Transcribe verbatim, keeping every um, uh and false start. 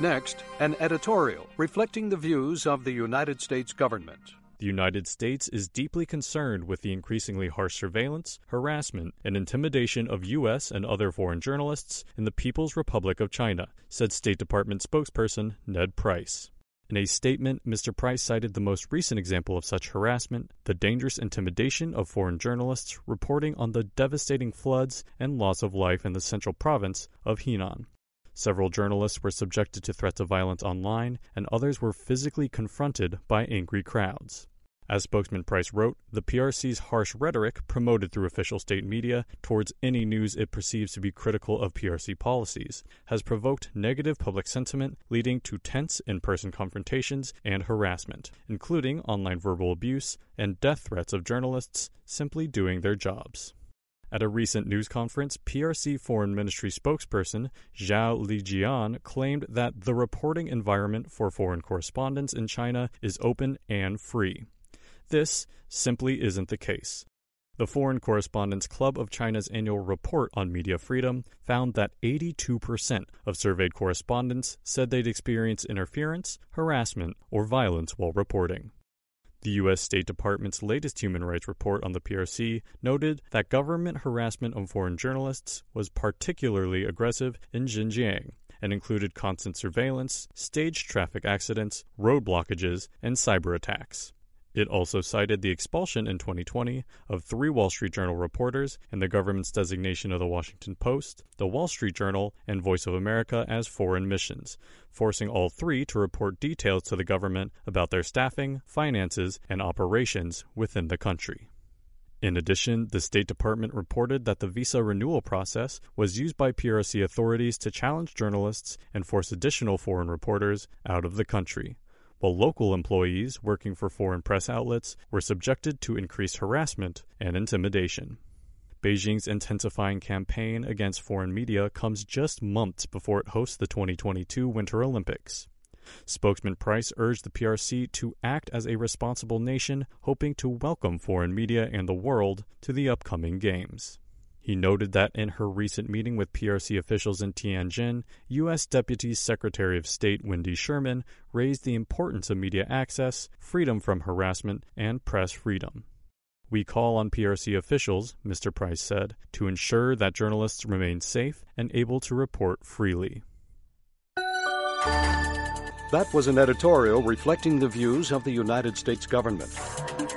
Next, an editorial reflecting the views of the United States government. The United States is deeply concerned with the increasingly harsh surveillance, harassment, and intimidation of U S and other foreign journalists in the People's Republic of China, said State Department spokesperson Ned Price. In a statement, Mister Price cited the most recent example of such harassment, the dangerous intimidation of foreign journalists reporting on the devastating floods and loss of life in the central province of Henan. Several journalists were subjected to threats of violence online, and others were physically confronted by angry crowds. As spokesman Price wrote, the P R C's harsh rhetoric promoted through official state media towards any news it perceives to be critical of P R C policies has provoked negative public sentiment, leading to tense in-person confrontations and harassment, including online verbal abuse and death threats of journalists simply doing their jobs. At a recent news conference, P R C Foreign Ministry spokesperson Zhao Lijian claimed that the reporting environment for foreign correspondents in China is open and free. This simply isn't the case. The Foreign Correspondents Club of China's annual report on media freedom found that eighty-two percent of surveyed correspondents said they'd experienced interference, harassment, or violence while reporting. The U S State Department's latest human rights report on the P R C noted that government harassment of foreign journalists was particularly aggressive in Xinjiang and included constant surveillance, staged traffic accidents, road blockages, and cyber attacks. It also cited the expulsion in twenty twenty of three Wall Street Journal reporters and the government's designation of the Washington Post, the Wall Street Journal, and Voice of America as foreign missions, forcing all three to report details to the government about their staffing, finances, and operations within the country. In addition, the State Department reported that the visa renewal process was used by P R C authorities to challenge journalists and force additional foreign reporters out of the country, while local employees working for foreign press outlets were subjected to increased harassment and intimidation. Beijing's intensifying campaign against foreign media comes just months before it hosts the twenty twenty-two Winter Olympics. Spokesman Price urged the P R C to act as a responsible nation, hoping to welcome foreign media and the world to the upcoming Games. He noted that in her recent meeting with P R C officials in Tianjin, U S Deputy Secretary of State Wendy Sherman raised the importance of media access, freedom from harassment, and press freedom. We call on P R C officials, Mister Price said, to ensure that journalists remain safe and able to report freely. That was an editorial reflecting the views of the United States government.